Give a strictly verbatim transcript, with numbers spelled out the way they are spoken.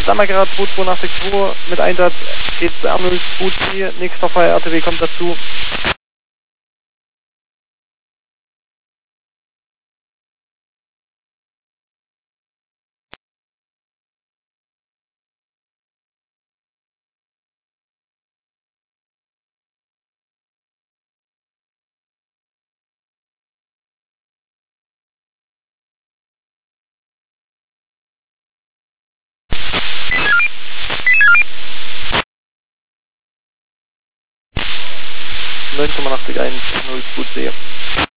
Sammergrad zwei zwei acht zwei mit Einsatz G C R null zwei C, nächster Fall R T W kommt dazu. neun acht eins null zwei C.